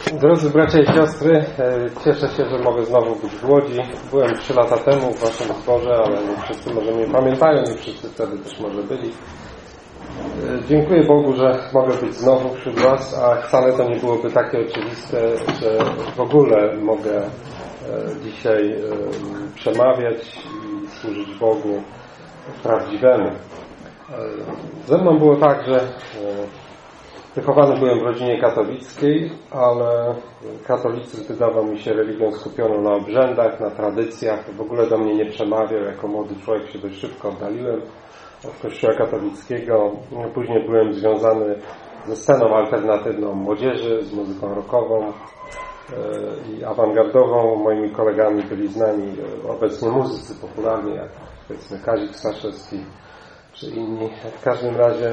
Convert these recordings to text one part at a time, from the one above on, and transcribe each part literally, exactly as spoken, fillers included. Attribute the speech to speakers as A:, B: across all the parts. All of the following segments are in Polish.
A: Drodzy bracia i siostry, cieszę się, że mogę znowu być w Łodzi. Byłem trzy lata temu w waszym zborze, ale nie wszyscy może mnie pamiętają, nie wszyscy wtedy też może byli. Dziękuję Bogu, że mogę być znowu wśród was, a wcale to nie byłoby takie oczywiste, że w ogóle mogę dzisiaj przemawiać i służyć Bogu prawdziwemu. Ze mną było tak, że wychowany byłem w rodzinie katolickiej, ale katolicyzm wydawał mi się religią skupioną na obrzędach, na tradycjach. W ogóle do mnie nie przemawiał. Jako młody człowiek się dość szybko oddaliłem od kościoła katolickiego. Później byłem związany ze sceną alternatywną młodzieży, z muzyką rockową i awangardową. Moimi kolegami byli znani obecnie muzycy popularni, jak powiedzmy Kazik Staszewski czy inni. W każdym razie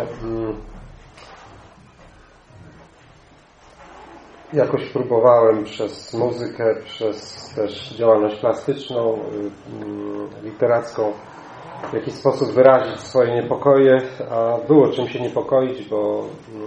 A: jakoś próbowałem przez muzykę, przez też działalność plastyczną, literacką w jakiś sposób wyrazić swoje niepokoje, a było czym się niepokoić, bo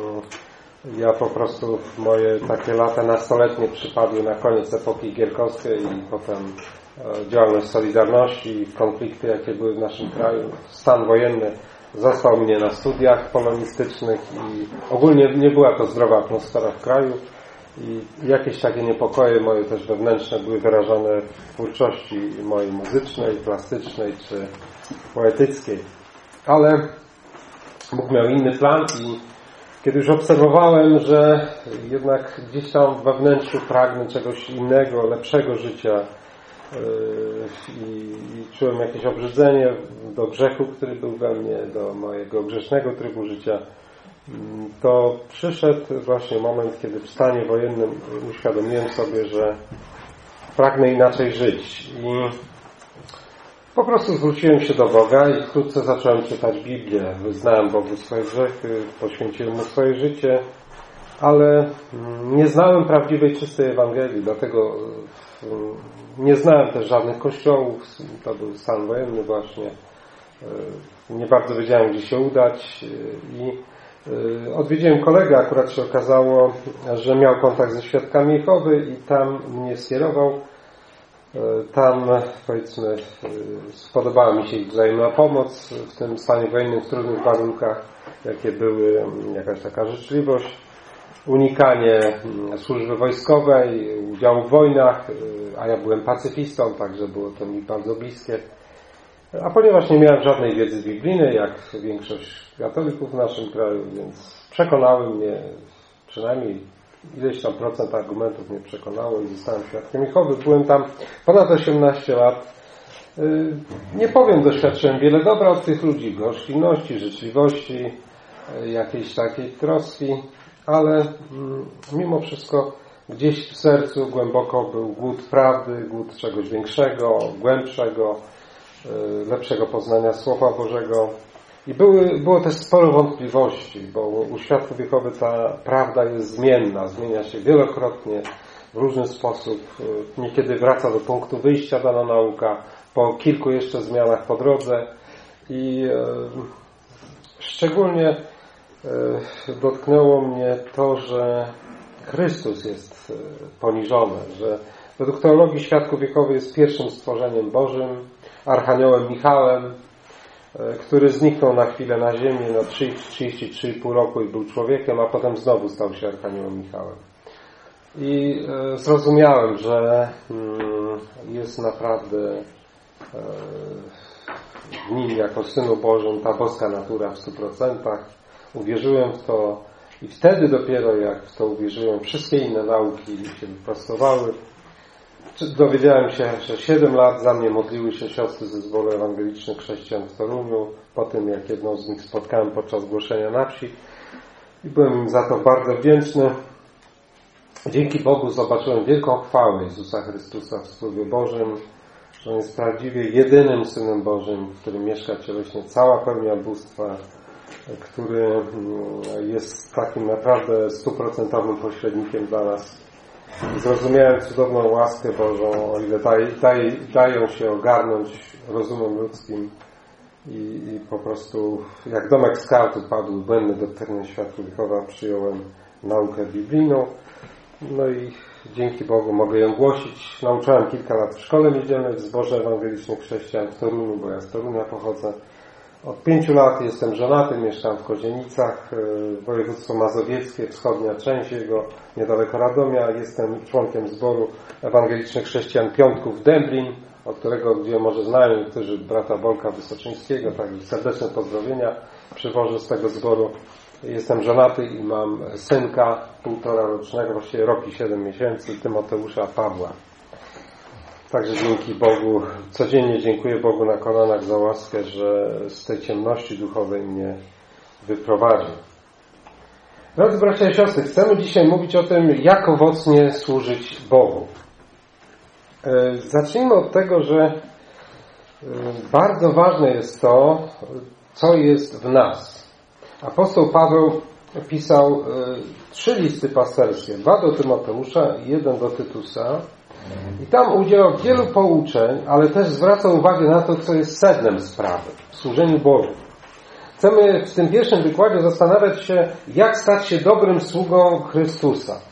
A: ja po prostu moje takie lata nastoletnie przypadły na koniec epoki gierkowskiej i potem działalność Solidarności, konflikty jakie były w naszym kraju, stan wojenny zastał mnie na studiach polonistycznych i ogólnie nie była to zdrowa atmosfera w kraju. I jakieś takie niepokoje moje też wewnętrzne były wyrażone w twórczości mojej muzycznej, plastycznej czy poetyckiej. Ale Bóg miał inny plan i kiedy już obserwowałem, że jednak gdzieś tam we wnętrzu pragnę czegoś innego, lepszego życia i, i czułem jakieś obrzydzenie do grzechu, który był we mnie, do mojego grzesznego trybu życia, to przyszedł właśnie moment, kiedy w stanie wojennym uświadomiłem sobie, że pragnę inaczej żyć i po prostu zwróciłem się do Boga i wkrótce zacząłem czytać Biblię. Wyznałem Bogu swoje grzechy, poświęciłem Mu swoje życie, ale nie znałem prawdziwej, czystej Ewangelii, dlatego nie znałem też żadnych kościołów, to był stan wojenny właśnie, nie bardzo wiedziałem, gdzie się udać i odwiedziłem kolegę, akurat się okazało, że miał kontakt ze Świadkami Jehowy i tam mnie skierował. Tam, powiedzmy, spodobała mi się ich wzajemna pomoc w tym stanie wojennym, w trudnych warunkach, jakie były, jakaś taka życzliwość, unikanie służby wojskowej, udziału w wojnach, a ja byłem pacyfistą, także było to mi bardzo bliskie. A ponieważ nie miałem żadnej wiedzy biblijnej, jak większość katolików w naszym kraju, więc przekonały mnie, przynajmniej ileś tam procent argumentów mnie przekonało i zostałem Świadkiem Jehowy. Byłem tam ponad osiemnaście lat. Nie powiem, doświadczyłem wiele dobra od tych ludzi, gościnności, życzliwości, jakiejś takiej troski, ale mimo wszystko gdzieś w sercu głęboko był głód prawdy, głód czegoś większego, głębszego, lepszego poznania Słowa Bożego. I były, było też sporo wątpliwości, bo u Świadków Jehowy ta prawda jest zmienna, zmienia się wielokrotnie, w różny sposób. Niekiedy wraca do punktu wyjścia dana nauka, po kilku jeszcze zmianach po drodze. I e, szczególnie e, dotknęło mnie to, że Chrystus jest poniżony, że według teologii Świadków Jehowy jest pierwszym stworzeniem Bożym, Archaniołem Michałem, który zniknął na chwilę na ziemię na trzydzieści trzy i pół roku i był człowiekiem, a potem znowu stał się Archaniołem Michałem. I zrozumiałem, że jest naprawdę w nim jako Synu Bożym ta boska natura w stu procentach. Uwierzyłem w to i wtedy dopiero jak w to uwierzyłem, wszystkie inne nauki się wyprostowały. Dowiedziałem się, że siedem lat za mnie modliły się siostry ze zboru ewangelicznych chrześcijan w Toruniu, po tym jak jedną z nich spotkałem podczas głoszenia na wsi i byłem im za to bardzo wdzięczny. Dzięki Bogu zobaczyłem wielką chwałę Jezusa Chrystusa w Słowie Bożym, że On jest prawdziwie jedynym Synem Bożym, w którym mieszka cieleśnie cała pełnia bóstwa, który jest takim naprawdę stuprocentowym pośrednikiem dla nas. Zrozumiałem cudowną łaskę Bożą, o ile daj, daj, dają się ogarnąć rozumem ludzkim i, i po prostu jak domek z kartu padł błędny doktryny Świadków Jehowy, przyjąłem naukę biblijną No i dzięki Bogu mogę ją głosić. Nauczałem kilka lat w szkole niedzielnej w Zborze Ewangelicznych Chrześcijan w Toruniu, bo ja z Torunia pochodzę. Od pięciu lat jestem żonaty, mieszkam w Kozienicach, województwo mazowieckie, wschodnia część jego, niedaleko Radomia. Jestem członkiem Zboru Ewangelicznych Chrześcijan Piątków Dęblin, od którego, gdzie może znają niektórzy brata Bolka Wysoczyńskiego, także serdeczne pozdrowienia przywożę z tego zboru. Jestem żonaty i mam synka półtora rocznego, właściwie rok i siedem miesięcy, Tymoteusza Pawła. Także dzięki Bogu, codziennie dziękuję Bogu na kolanach za łaskę, że z tej ciemności duchowej mnie wyprowadził. Drodzy bracia i siostry, chcemy dzisiaj mówić o tym, jak owocnie służyć Bogu. Zacznijmy od tego, że bardzo ważne jest to, co jest w nas. Apostoł Paweł pisał trzy listy pasterskie, dwa do Tymoteusza i jeden do Tytusa. I tam udzielał wielu pouczeń, ale też zwracał uwagę na to, co jest sednem sprawy w służeniu Bogu. Chcemy w tym pierwszym wykładzie zastanawiać się, jak stać się dobrym sługą Chrystusa.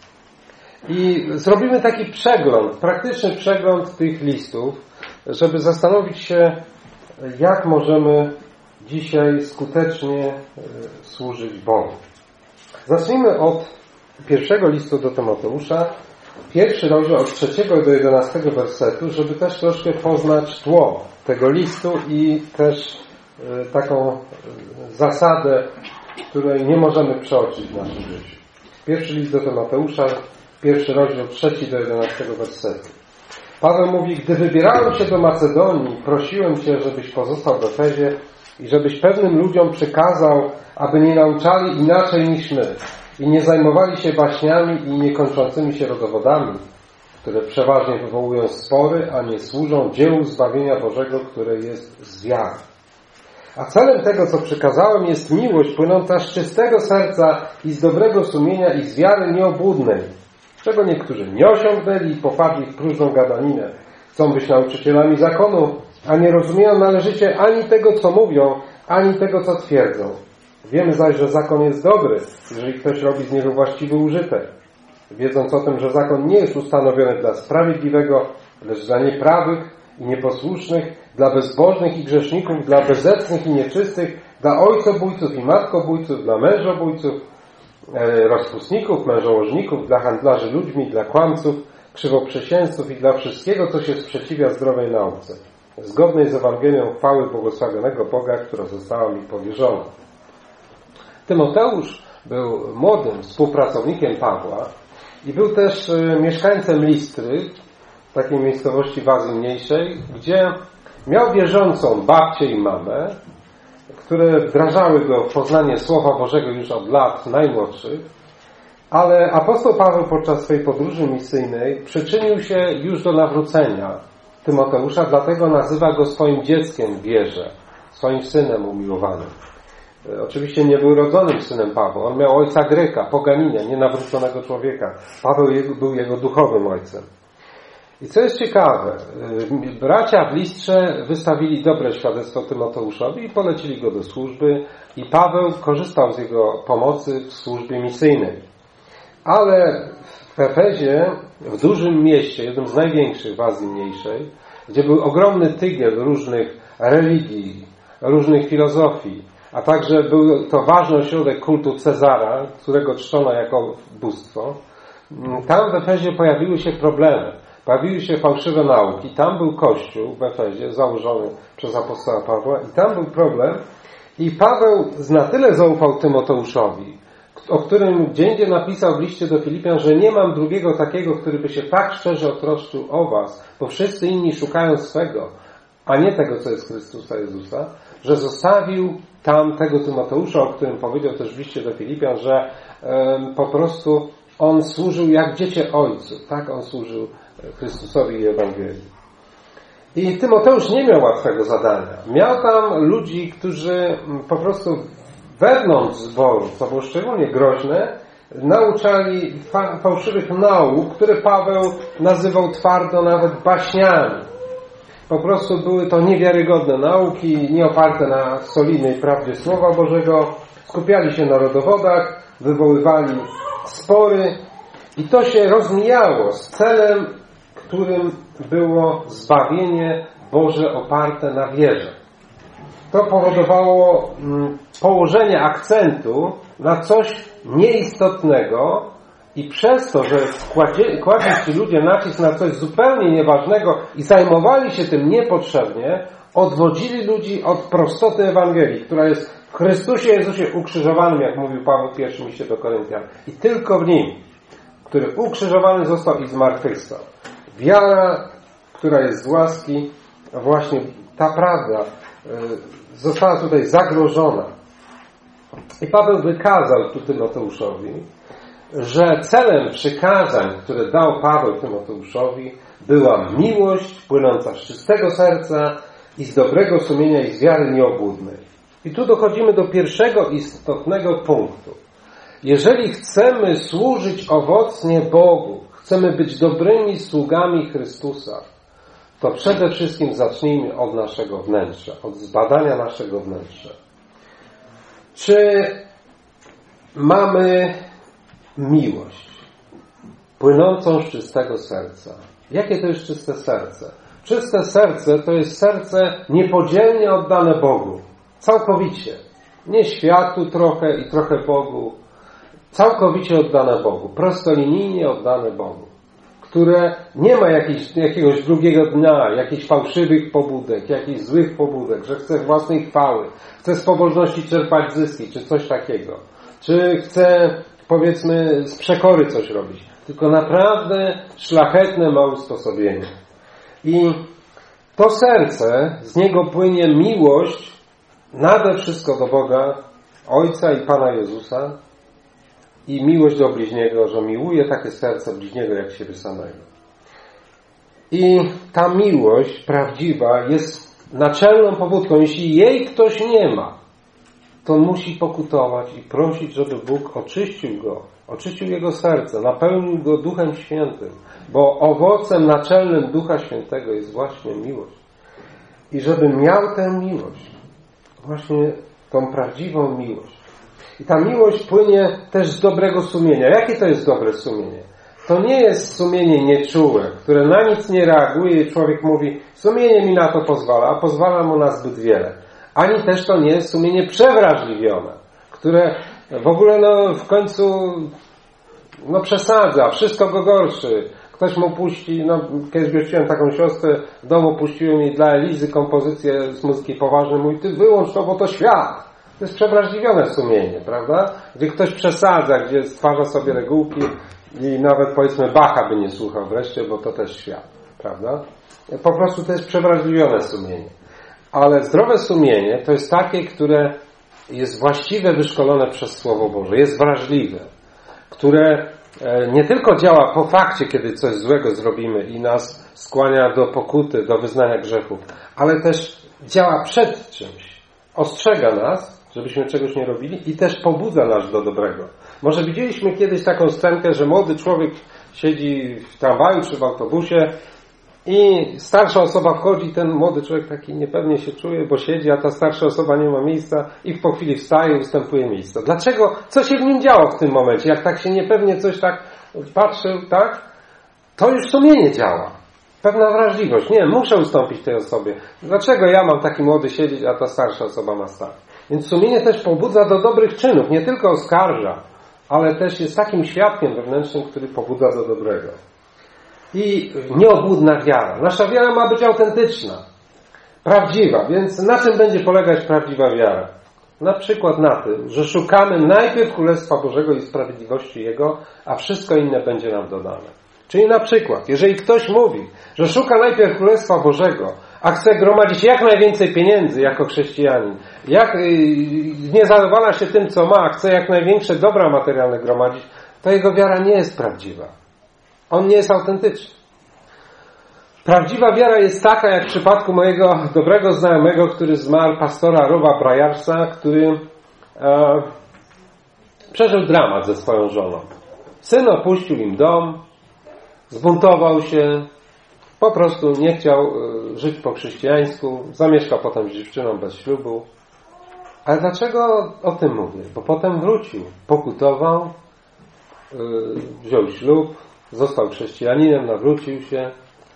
A: I zrobimy taki przegląd, praktyczny przegląd tych listów, żeby zastanowić się, jak możemy dzisiaj skutecznie służyć Bogu. Zacznijmy od pierwszego listu do Tymoteusza, pierwszy rozdział od trzeciego do jedenastego wersetu, żeby też troszkę poznać tło tego listu i też taką zasadę, której nie możemy przeoczyć w naszym życiu. Pierwszy list do Tymoteusza, pierwszy rozdział, trzeci do jedenastego wersetu. Paweł mówi: gdy wybierałem się do Macedonii, prosiłem Cię, żebyś pozostał w Efezie i żebyś pewnym ludziom przykazał, aby nie nauczali inaczej niż my i nie zajmowali się baśniami i niekończącymi się rodowodami, które przeważnie wywołują spory, a nie służą dziełu zbawienia Bożego, które jest z wiary. A celem tego, co przykazałem, jest miłość płynąca z czystego serca i z dobrego sumienia i z wiary nieobłudnej, czego niektórzy nie osiągnęli i popadli w próżną gadaninę. Chcą być nauczycielami zakonu, a nie rozumieją należycie ani tego, co mówią, ani tego, co twierdzą. Wiemy zaś, że zakon jest dobry, jeżeli ktoś robi z niego właściwy użytek. Wiedząc o tym, że zakon nie jest ustanowiony dla sprawiedliwego, lecz dla nieprawych i nieposłusznych, dla bezbożnych i grzeszników, dla bezecnych i nieczystych, dla ojcobójców i matkobójców, dla mężobójców, rozpustników, mężołożników, dla handlarzy ludźmi, dla kłamców, krzywoprzysięzców i dla wszystkiego, co się sprzeciwia zdrowej nauce, zgodnej z Ewangelią chwały błogosławionego Boga, która została mi powierzona. Tymoteusz był młodym współpracownikiem Pawła i był też mieszkańcem Listry, takiej miejscowości w Azji Mniejszej, gdzie miał wierzącą babcię i mamę, które wdrażały go w poznanie Słowa Bożego już od lat najmłodszych, ale apostoł Paweł podczas swojej podróży misyjnej przyczynił się już do nawrócenia Tymoteusza, dlatego nazywa go swoim dzieckiem w wierze, swoim synem umiłowanym. Oczywiście nie był rodzonym synem Pawła, on miał ojca Greka, poganina, nienawróconego człowieka. Paweł był jego duchowym ojcem. I co jest ciekawe, bracia w Listrze wystawili dobre świadectwo Tymoteuszowi i polecili go do służby i Paweł korzystał z jego pomocy w służbie misyjnej. Ale w Efezie, w dużym mieście, jednym z największych w Azji Mniejszej, gdzie był ogromny tygiel różnych religii, różnych filozofii, a także był to ważny ośrodek kultu Cezara, którego czczono jako bóstwo, tam w Efezie pojawiły się problemy. Pojawiły się fałszywe nauki. Tam był kościół w Efezie założony przez apostoła Pawła i tam był problem. I Paweł na tyle zaufał Tymoteuszowi, o którym gdzieindziej napisał w liście do Filipian, że nie mam drugiego takiego, który by się tak szczerze otroszczył o was, bo wszyscy inni szukają swego, a nie tego, co jest Chrystusa Jezusa, że zostawił tam tego Tymoteusza, o którym powiedział też w liście do Filipian, że um, po prostu on służył jak dziecię ojcu. Tak on służył Chrystusowi i Ewangelii. I Tymoteusz nie miał łatwego zadania. Miał tam ludzi, którzy po prostu wewnątrz zboru, co było szczególnie groźne, nauczali fa- fałszywych nauk, które Paweł nazywał twardo nawet baśniami. Po prostu były to niewiarygodne nauki, nie oparte na solidnej prawdzie Słowa Bożego. Skupiali się na rodowodach, wywoływali spory I to się rozmijało z celem, którym było zbawienie Boże oparte na wierze. To powodowało położenie akcentu na coś nieistotnego i przez to, że kładli ci ludzie nacisk na coś zupełnie nieważnego i zajmowali się tym niepotrzebnie, odwodzili ludzi od prostoty Ewangelii, która jest w Chrystusie Jezusie ukrzyżowanym, jak mówił Paweł w pierwszym liście do Koryntian. I tylko w Nim, który ukrzyżowany został i zmartwychwstał. Wiara, która jest z łaski, właśnie ta prawda została tutaj zagrożona. I Paweł wykazał tu Tymoteuszowi, że celem przykazań, które dał Paweł Tymoteuszowi, była miłość płynąca z czystego serca i z dobrego sumienia i z wiary nieobłudnej. I tu dochodzimy do pierwszego istotnego punktu. Jeżeli chcemy służyć owocnie Bogu, chcemy być dobrymi sługami Chrystusa, to przede wszystkim zacznijmy od naszego wnętrza, od zbadania naszego wnętrza. Czy mamy miłość płynącą z czystego serca? Jakie to jest czyste serce? Czyste serce to jest serce niepodzielnie oddane Bogu. Całkowicie. Nie światu trochę i trochę Bogu. Całkowicie oddane Bogu. Prostolinijnie oddane Bogu. Które nie ma jakiejś, jakiegoś drugiego dnia, jakichś fałszywych pobudek, jakichś złych pobudek, że chce własnej chwały, chce z pobożności czerpać zyski, czy coś takiego. Czy chce, powiedzmy, z przekory coś robić. Tylko naprawdę szlachetne ma usposobienie. I to serce, z niego płynie miłość nade wszystko do Boga, Ojca i Pana Jezusa i miłość do bliźniego, że miłuje takie serce bliźniego jak siebie samego. I ta miłość prawdziwa jest naczelną pobudką. Jeśli jej ktoś nie ma, to musi pokutować i prosić, żeby Bóg oczyścił go, oczyścił jego serce, napełnił go Duchem Świętym, bo owocem naczelnym Ducha Świętego jest właśnie miłość. I żeby miał tę miłość, właśnie tą prawdziwą miłość. I ta miłość płynie też z dobrego sumienia. Jakie to jest dobre sumienie? To nie jest sumienie nieczułe, które na nic nie reaguje i człowiek mówi, sumienie mi na to pozwala, a pozwala mu na zbyt wiele. Ani też to nie jest sumienie przewrażliwione, które w ogóle no, w końcu no, przesadza, wszystko go gorszy. Ktoś mu puści, no kiedyś gościłem taką siostrę, w domu puściłem jej dla Elizy kompozycję z muzyki poważnej, mówi, ty wyłącz to, bo to świat. To jest przewrażliwione sumienie, prawda? Gdzie ktoś przesadza, gdzie stwarza sobie regułki i nawet powiedzmy Bacha by nie słuchał wreszcie, bo to też świat, prawda? Po prostu to jest przewrażliwione sumienie. Ale zdrowe sumienie to jest takie, które jest właściwie wyszkolone przez Słowo Boże, jest wrażliwe, które nie tylko działa po fakcie, kiedy coś złego zrobimy i nas skłania do pokuty, do wyznania grzechów, ale też działa przed czymś. Ostrzega nas, żebyśmy czegoś nie robili i też pobudza nas do dobrego. Może widzieliśmy kiedyś taką scenkę, że młody człowiek siedzi w tramwaju czy w autobusie i starsza osoba wchodzi, ten młody człowiek taki niepewnie się czuje, bo siedzi, a ta starsza osoba nie ma miejsca i po chwili wstaje i ustępuje miejsce. Dlaczego? Co się w nim działo w tym momencie? Jak tak się niepewnie coś tak patrzył, tak? To już sumienie działa. Pewna wrażliwość. Nie, muszę ustąpić tej osobie. Dlaczego ja mam taki młody siedzieć, a ta starsza osoba ma stać? Więc sumienie też pobudza do dobrych czynów. Nie tylko oskarża, ale też jest takim świadkiem wewnętrznym, który pobudza do dobrego. I nieobłudna wiara. Nasza wiara ma być autentyczna, prawdziwa. Więc na czym będzie polegać prawdziwa wiara? Na przykład na tym, że szukamy najpierw Królestwa Bożego i sprawiedliwości Jego, a wszystko inne będzie nam dodane. Czyli na przykład, jeżeli ktoś mówi, że szuka najpierw Królestwa Bożego, a chce gromadzić jak najwięcej pieniędzy jako chrześcijanin, jak, yy, nie zadowala się tym, co ma, a chce jak największe dobra materialne gromadzić, to jego wiara nie jest prawdziwa. On nie jest autentyczny. Prawdziwa wiara jest taka, jak w przypadku mojego dobrego znajomego, który zmarł, pastora Roba Brajarsa, który e, przeżył dramat ze swoją żoną. Syn opuścił im dom, zbuntował się, po prostu nie chciał żyć po chrześcijańsku, zamieszkał potem z dziewczyną bez ślubu. Ale dlaczego o tym mówię? Bo potem wrócił, pokutował wziął ślub, został chrześcijaninem, nawrócił się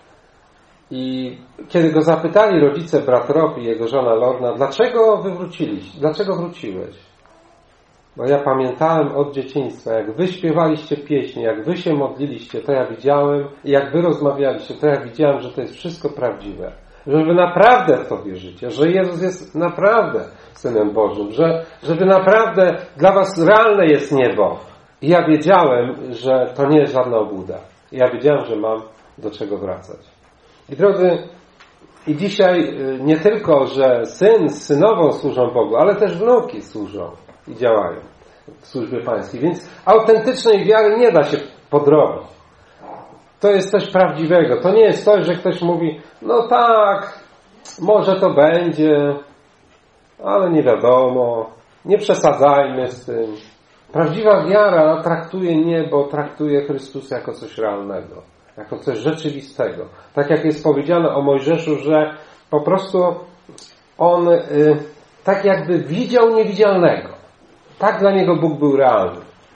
A: i kiedy go zapytali rodzice brat Rob i jego żona Lorna, dlaczego wy wróciliście? Dlaczego wróciłeś? Bo ja pamiętałem od dzieciństwa, jak wy śpiewaliście pieśni, jak wy się modliliście, to ja widziałem i jak wy rozmawialiście, to ja widziałem, że to jest wszystko prawdziwe. Że wy naprawdę w to wierzycie, że Jezus jest naprawdę Synem Bożym, że, że wy naprawdę, dla was realne jest niebo. I ja wiedziałem, że to nie jest żadna obłuda. I ja wiedziałem, że mam do czego wracać. I drodzy, i dzisiaj nie tylko, że syn z synową służą Bogu, ale też wnuki służą i działają w służbie pańskiej. Więc autentycznej wiary nie da się podrobić. To jest coś prawdziwego. To nie jest coś, że ktoś mówi, no tak, może to będzie, ale nie wiadomo, nie przesadzajmy z tym. Prawdziwa wiara traktuje niebo, traktuje Chrystusa jako coś realnego, jako coś rzeczywistego. Tak jak jest powiedziane o Mojżeszu, że po prostu on y, tak jakby widział niewidzialnego. Tak dla niego Bóg był realny.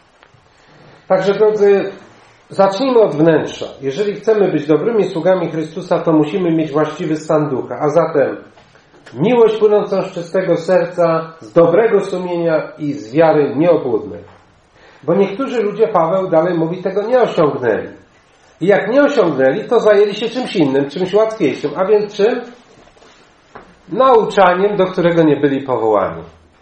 A: Także drodzy, zacznijmy od wnętrza. Jeżeli chcemy być dobrymi sługami Chrystusa, to musimy mieć właściwy stan ducha. A zatem miłość płynącą z czystego serca, z dobrego sumienia i z wiary nieobłudnej. Bo niektórzy ludzie, Paweł dalej mówi, tego nie osiągnęli. I jak nie osiągnęli, to zajęli się czymś innym, czymś łatwiejszym. A więc czym? Nauczaniem, do którego nie byli powołani.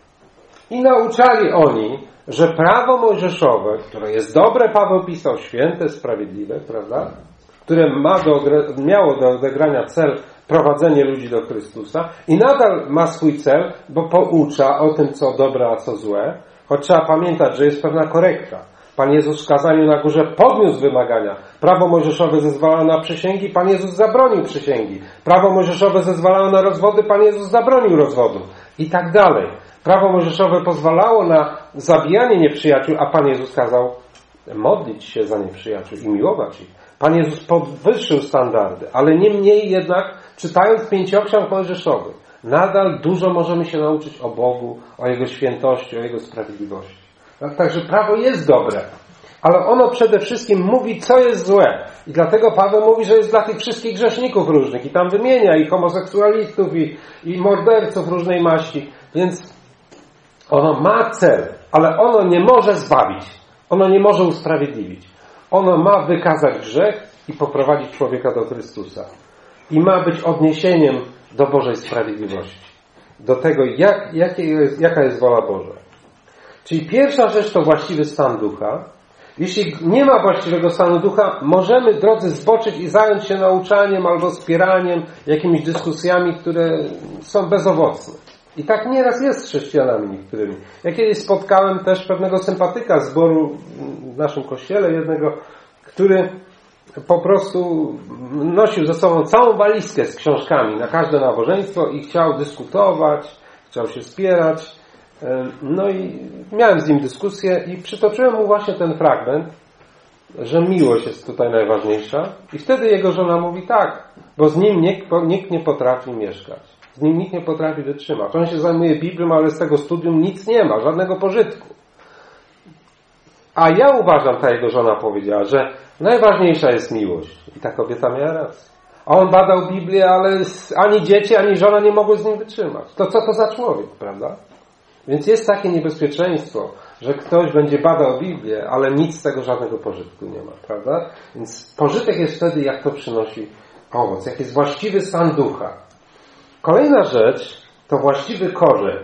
A: I nauczali oni, że prawo mojżeszowe, które jest dobre, Paweł pisał, święte, sprawiedliwe, prawda? Które ma do, miało do odegrania cel prowadzenie ludzi do Chrystusa i nadal ma swój cel, bo poucza o tym, co dobre, a co złe. Choć trzeba pamiętać, że jest pewna korekta. Pan Jezus w kazaniu na górze podniósł wymagania. Prawo mojżeszowe zezwalało na przysięgi, Pan Jezus zabronił przysięgi. Prawo mojżeszowe zezwalało na rozwody, Pan Jezus zabronił rozwodu. I tak dalej. Prawo mojżeszowe pozwalało na zabijanie nieprzyjaciół, a Pan Jezus kazał modlić się za nieprzyjaciół i miłować ich. Pan Jezus podwyższył standardy, ale niemniej jednak, czytając pięcioksiąg mojżeszowy, nadal dużo możemy się nauczyć o Bogu, o Jego świętości, o Jego sprawiedliwości. Także prawo jest dobre, ale ono przede wszystkim mówi, co jest złe. I dlatego Paweł mówi, że jest dla tych wszystkich grzeszników różnych. I tam wymienia i homoseksualistów, i, i morderców różnej maści. Więc ono ma cel, ale ono nie może zbawić. Ono nie może usprawiedliwić. Ono ma wykazać grzech i poprowadzić człowieka do Chrystusa. I ma być odniesieniem do Bożej sprawiedliwości. Do tego, jak, jakie jest, jaka jest wola Boża. Czyli pierwsza rzecz to właściwy stan ducha. Jeśli nie ma właściwego stanu ducha, możemy, drodzy, zboczyć i zająć się nauczaniem albo wspieraniem, jakimiś dyskusjami, które są bezowocne. I tak nieraz jest z chrześcijanami niektórymi. Ja kiedyś spotkałem też pewnego sympatyka zboru w naszym kościele, jednego, który po prostu nosił ze sobą całą walizkę z książkami na każde nabożeństwo i chciał dyskutować, chciał się wspierać. No i miałem z nim dyskusję i przytoczyłem mu właśnie ten fragment, że miłość jest tutaj najważniejsza. I wtedy jego żona mówi tak, bo z nim nikt, nikt nie potrafi mieszkać. Z nim nikt nie potrafi wytrzymać. On się zajmuje Biblią, ale z tego studium nic nie ma, żadnego pożytku. A ja uważam, ta jego żona powiedziała, że najważniejsza jest miłość. I ta kobieta miała rację. A on badał Biblię, ale ani dzieci, ani żona nie mogły z nim wytrzymać. To co to za człowiek, prawda? Więc jest takie niebezpieczeństwo, że ktoś będzie badał Biblię, ale nic z tego żadnego pożytku nie ma, prawda? Więc pożytek jest wtedy, jak to przynosi owoc, jak jest właściwy stan ducha. Kolejna rzecz to właściwy korzeń.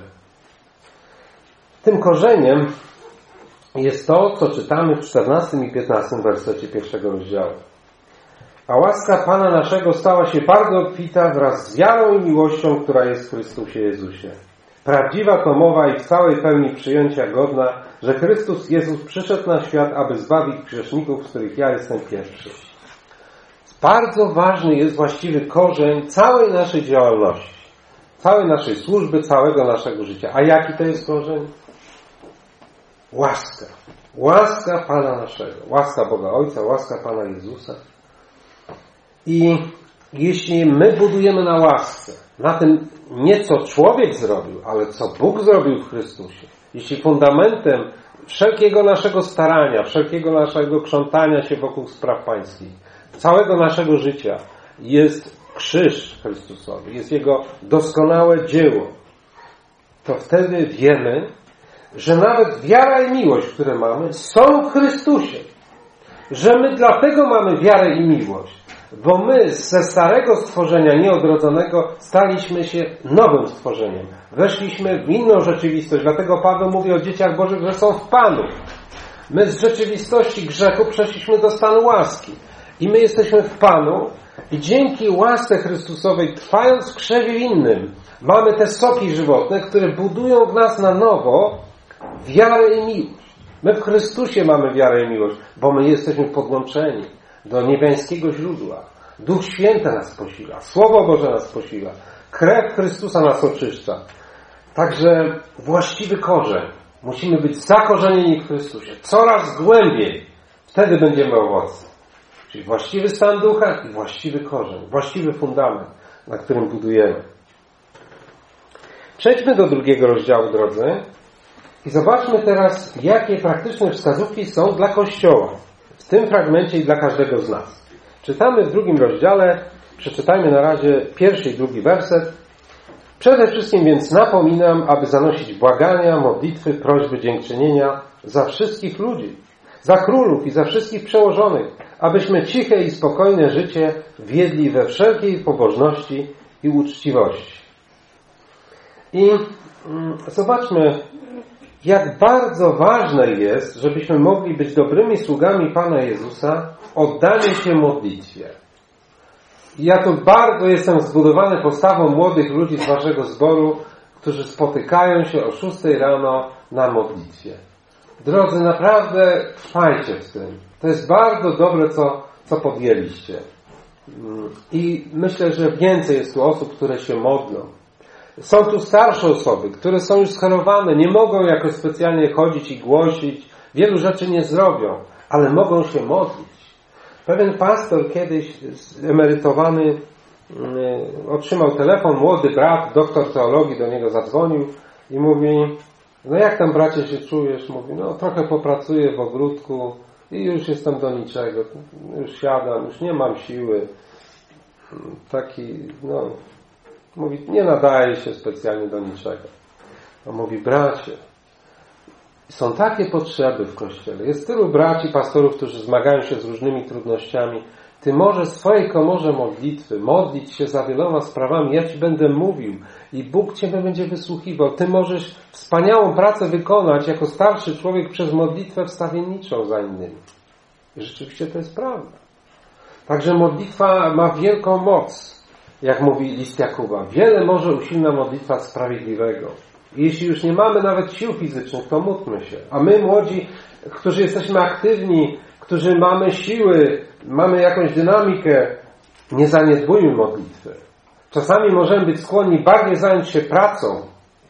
A: Tym korzeniem jest to, co czytamy w czternastym i piętnastym wersecie pierwszego rozdziału. A łaska Pana naszego stała się bardzo obfita wraz z wiarą i miłością, która jest w Chrystusie Jezusie. Prawdziwa to mowa i w całej pełni przyjęcia godna, że Chrystus Jezus przyszedł na świat, aby zbawić grzeszników, z których ja jestem pierwszy. Bardzo ważny jest właściwy korzeń całej naszej działalności, całej naszej służby, całego naszego życia. A jaki to jest korzeń? Łaska. Łaska Pana naszego. Łaska Boga Ojca, łaska Pana Jezusa. I jeśli my budujemy na łasce, na tym nie co człowiek zrobił, ale co Bóg zrobił w Chrystusie, jeśli fundamentem wszelkiego naszego starania, wszelkiego naszego krzątania się wokół spraw pańskich, całego naszego życia jest krzyż Chrystusowy, jest Jego doskonałe dzieło, to wtedy wiemy, że nawet wiara i miłość, które mamy, są w Chrystusie. Że my dlatego mamy wiarę i miłość, bo my ze starego stworzenia nieodrodzonego staliśmy się nowym stworzeniem. Weszliśmy w inną rzeczywistość, dlatego Paweł mówi o dzieciach Bożych, że są w Panu. My z rzeczywistości grzechu przeszliśmy do stanu łaski. I my jesteśmy w Panu i dzięki łasce Chrystusowej, trwając w krzewie innym, mamy te soki żywotne, które budują w nas na nowo wiarę i miłość. My w Chrystusie mamy wiarę i miłość, bo my jesteśmy podłączeni do niebiańskiego źródła. Duch Święty nas posila, Słowo Boże nas posila, krew Chrystusa nas oczyszcza. Także właściwy korzeń. Musimy być zakorzenieni w Chrystusie. Coraz głębiej. Wtedy będziemy owocni. Czyli właściwy stan ducha i właściwy korzeń. Właściwy fundament, na którym budujemy. Przejdźmy do drugiego rozdziału, drodzy. I zobaczmy teraz, jakie praktyczne wskazówki są dla Kościoła. W tym fragmencie i dla każdego z nas. Czytamy w drugim rozdziale. Przeczytajmy na razie pierwszy i drugi werset. Przede wszystkim więc napominam, aby zanosić błagania, modlitwy, prośby, dziękczynienia za wszystkich ludzi, za królów i za wszystkich przełożonych, abyśmy ciche i spokojne życie wiedli we wszelkiej pobożności i uczciwości. I mm, zobaczmy, jak bardzo ważne jest, żebyśmy mogli być dobrymi sługami Pana Jezusa, oddanie się modlitwie. Ja tu bardzo jestem zbudowany postawą młodych ludzi z waszego zboru, którzy spotykają się o szóstej rano na modlitwie. Drodzy, naprawdę trwajcie w tym. To jest bardzo dobre, co, co podjęliście. I myślę, że więcej jest tu osób, które się modlą. Są tu starsze osoby, które są już schorowane, nie mogą jakoś specjalnie chodzić i głosić, wielu rzeczy nie zrobią, ale mogą się modlić. Pewien pastor kiedyś emerytowany otrzymał telefon, młody brat, doktor teologii do niego zadzwonił i mówi: no jak tam bracie się czujesz? Mówi: no trochę popracuję w ogródku i już jestem do niczego, już siadam, już nie mam siły. Taki, no, mówi, nie nadaje się specjalnie do niczego. On mówi: bracie, są takie potrzeby w Kościele. Jest tylu braci, pastorów, którzy zmagają się z różnymi trudnościami. Ty możesz w swojej komorze modlitwy modlić się za wieloma sprawami. Ja Ci będę mówił i Bóg Ciebie będzie wysłuchiwał. Ty możesz wspaniałą pracę wykonać jako starszy człowiek przez modlitwę wstawienniczą za innymi. I rzeczywiście to jest prawda. Także modlitwa ma wielką moc, jak mówi list Jakuba. Wiele może usilna modlitwa sprawiedliwego. I jeśli już nie mamy nawet sił fizycznych, to módlmy się. A my, młodzi, którzy jesteśmy aktywni, którzy mamy siły, mamy jakąś dynamikę, nie zaniedbujmy modlitwy. Czasami możemy być skłonni bardziej zająć się pracą,